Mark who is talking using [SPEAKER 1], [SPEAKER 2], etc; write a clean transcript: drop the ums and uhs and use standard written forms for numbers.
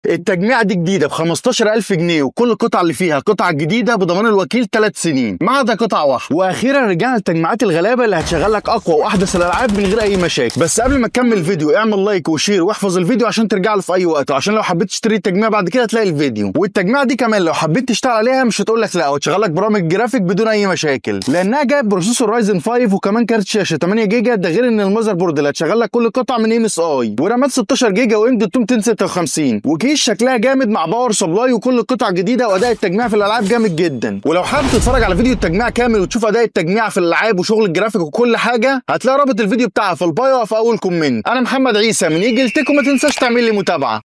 [SPEAKER 1] التجميعه دي جديده ب 15000 جنيه، وكل القطع اللي فيها قطع جديده بضمان الوكيل 3 سنين ما عدا قطعه واحده. واخيرا رجعنا لتجميعات الغلابه اللي هتشغل لك اقوى واحدث الالعاب من غير اي مشاكل. بس قبل ما تكمل الفيديو اعمل لايك وشير واحفظ الفيديو عشان ترجع له في اي وقت، وعشان لو حبيت تشتري التجميع بعد كده تلاقي الفيديو. والتجميعه دي كمان لو حبيت تشتغل عليها مش هتقول لك لا، وتشغل لك برامج جرافيك بدون اي مشاكل، لانها جايب بروسيسور رايزن 5 وكمان كارت شاشه 8 جيجا. ده غير ان المذر بورد اللي هتشغل لك كل قطعه من ام اس اي، ورامات 16 جيجا وام دوت 256، وكيس شكلها جامد مع باور سبلاي، وكل القطع جديده، واداء التجميع في الالعاب جامد جدا. ولو حابب تتفرج على فيديو التجميع كامل وتشوف اداء التجميع في الالعاب وشغل الجرافيك وكل حاجه، هتلاقي رابط الفيديو بتاعها في البايو في اول كومنت. انا محمد عيسى من ايجل تك، وما تنساش تعمل لي متابعه.